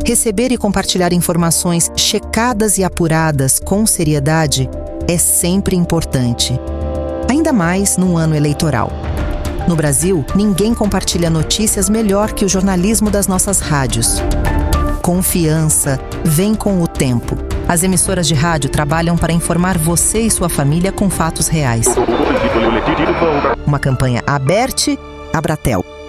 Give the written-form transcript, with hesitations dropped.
Receber e compartilhar informações checadas e apuradas com seriedade é sempre importante, ainda mais num ano eleitoral. No Brasil, ninguém compartilha notícias melhor que o jornalismo das nossas rádios. Confiança vem com o tempo. As emissoras de rádio trabalham para informar você e sua família com fatos reais. Uma campanha Aberte, Abratel.